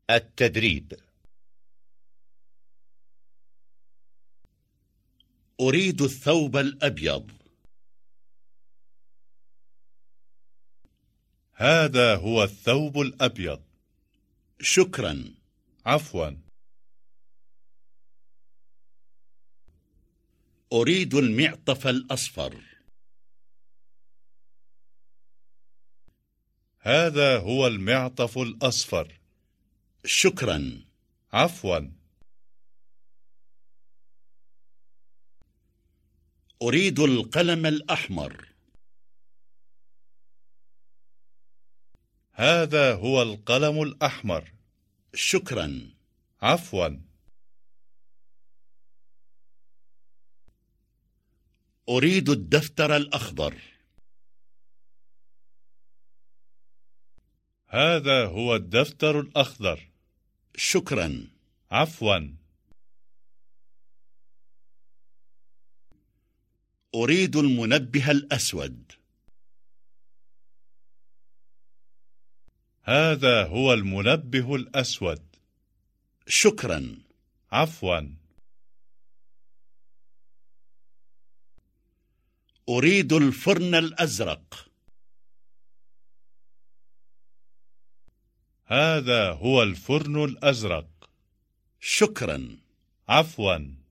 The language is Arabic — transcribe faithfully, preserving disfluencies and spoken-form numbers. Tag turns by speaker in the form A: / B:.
A: التدريب. أريد الثوب الأبيض.
B: هذا هو الثوب الأبيض.
A: شكرا.
B: عفوا.
A: أريد المعطف الأصفر.
B: هذا هو المعطف الأصفر.
A: شكرا.
B: عفوا.
A: أريد القلم الأحمر.
B: هذا هو القلم الأحمر.
A: شكرا.
B: عفوا.
A: أريد الدفتر الأخضر.
B: هذا هو الدفتر الأخضر.
A: شكرا.
B: عفوا.
A: أريد المنبه الأسود.
B: هذا هو المنبه الأسود.
A: شكرا.
B: عفوا.
A: أريد الفرن الأزرق.
B: هذا هو الفرن الأزرق.
A: شكرا.
B: عفوا.